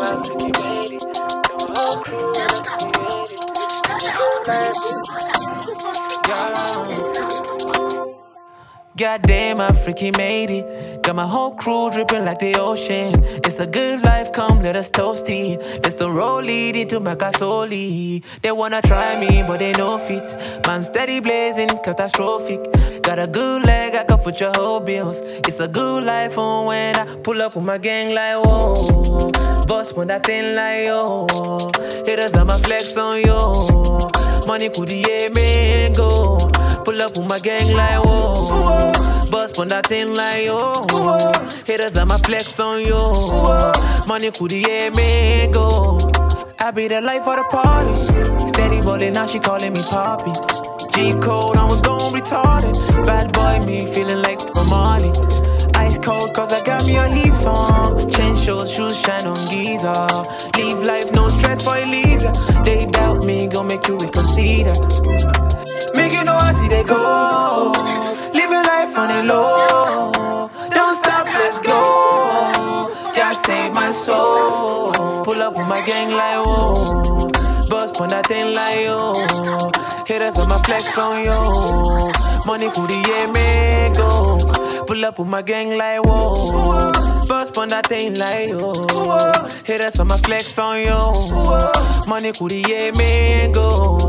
my freaky lady. Got my whole crew created. Goddamn, I freaking made it. Got my whole crew dripping like the ocean. It's a good life, come let us toast it. That's the road leading to Macasoli. They wanna try me, but they no fit. Man steady blazing, catastrophic. Got a good leg, I can foot your whole bills. It's a good life on when I pull up with my gang like whoa. Boss when that thing like yo. Haters on my flex on yo. Money could yeah me go. Pull up with my gang like whoa. Bust on that thing like yo. Haters on my flex on yo. Money could yeah me go. I be the life of the party. Steady ballin', now she calling me Poppy. G-code, I'm gon' retarded. Bad boy me feeling like Marley. Ice cold cause I got me a heat song. Chain shows, shoes shine on Giza. Leave life, no stress for you leave ya. They doubt me, gon' make you reconsider. Make you know I see they go. Living life on the low. Don't stop, let's go. God save my soul. Pull up with my gang like whoa. Bust on that thing like yo. Haters on my flex on yo. Money could yeah me go. Pull up with my gang like whoa. Bust on that thing like yo. Haters on my flex on yo. Money could yeah me go.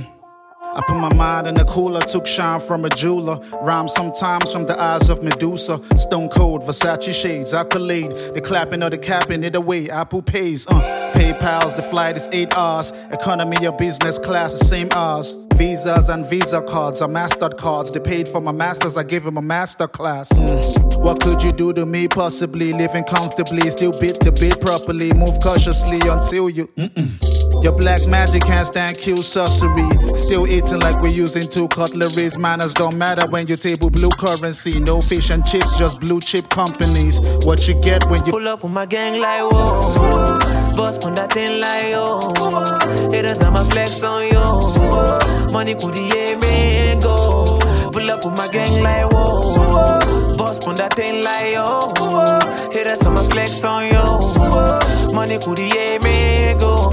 I put my mind in the cooler, took shine from a jeweler. Rhyme sometimes from the eyes of Medusa. Stone Cold, Versace shades, accolades. The clapping or the capping, either way, Apple pays. PayPal's, the flight is 8 hours. Economy or business class, the same hours. Visas and Visa cards are Mastered cards. They paid for my masters, I gave them a master class. What could you do to me? Possibly living comfortably, still beat the beat properly. Move cautiously until you. Your black magic can't stand Q sorcery. Still eating like we're using 2 cutleries. Manners don't matter when you table blue currency. No fish and chips, just blue chip companies. What you get when you pull up with my gang like whoa. Bust on that thing like yo. Haters on my flex on yo. Money could yeah me go. Pull up with my gang like whoa. Bust on that thing like yo. Haters on my flex on yo. Money could yeah me go.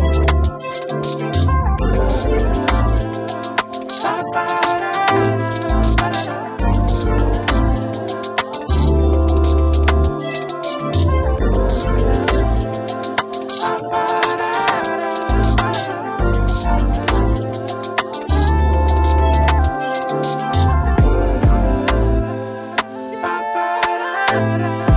Da da da.